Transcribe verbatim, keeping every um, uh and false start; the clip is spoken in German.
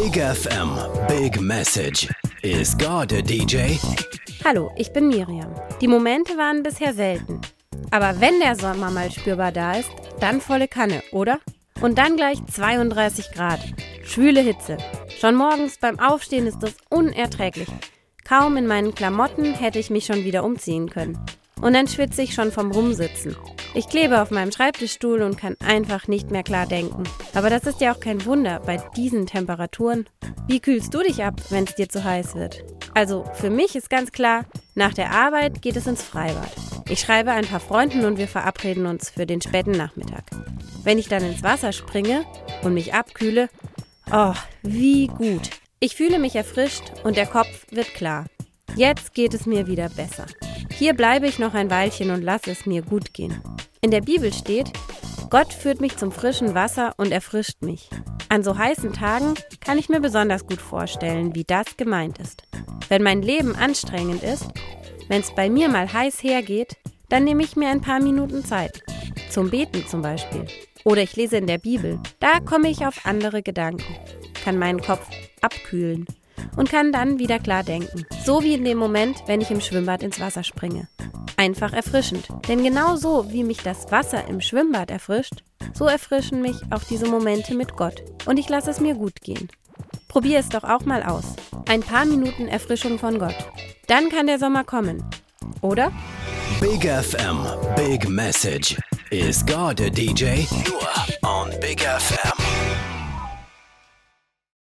Big F M, Big Message. Is God a D J? Hallo, ich bin Miriam. Die Momente waren bisher selten. Aber wenn der Sommer mal spürbar da ist, dann volle Kanne, oder? Und dann gleich zweiunddreißig Grad. Schwüle Hitze. Schon morgens beim Aufstehen ist das unerträglich. Kaum in meinen Klamotten hätte ich mich schon wieder umziehen können. Und dann schwitze ich schon vom Rumsitzen. Ich klebe auf meinem Schreibtischstuhl und kann einfach nicht mehr klar denken. Aber das ist ja auch kein Wunder bei diesen Temperaturen. Wie kühlst du dich ab, wenn es dir zu heiß wird? Also für mich ist ganz klar, nach der Arbeit geht es ins Freibad. Ich schreibe ein paar Freunden und wir verabreden uns für den späten Nachmittag. Wenn ich dann ins Wasser springe und mich abkühle, oh, wie gut. Ich fühle mich erfrischt und der Kopf wird klar. Jetzt geht es mir wieder besser. Hier bleibe ich noch ein Weilchen und lasse es mir gut gehen. In der Bibel steht, Gott führt mich zum frischen Wasser und erfrischt mich. An so heißen Tagen kann ich mir besonders gut vorstellen, wie das gemeint ist. Wenn mein Leben anstrengend ist, wenn es bei mir mal heiß hergeht, dann nehme ich mir ein paar Minuten Zeit. Zum Beten zum Beispiel. Oder ich lese in der Bibel. Da komme ich auf andere Gedanken, kann meinen Kopf abkühlen und kann dann wieder klar denken. So wie in dem Moment, wenn ich im Schwimmbad ins Wasser springe. Einfach erfrischend. Denn genau so, wie mich das Wasser im Schwimmbad erfrischt, so erfrischen mich auch diese Momente mit Gott. Und ich lasse es mir gut gehen. Probier es doch auch mal aus. Ein paar Minuten Erfrischung von Gott. Dann kann der Sommer kommen. Oder? Big F M, Big Message. Is God a D J? Nur on Big F M.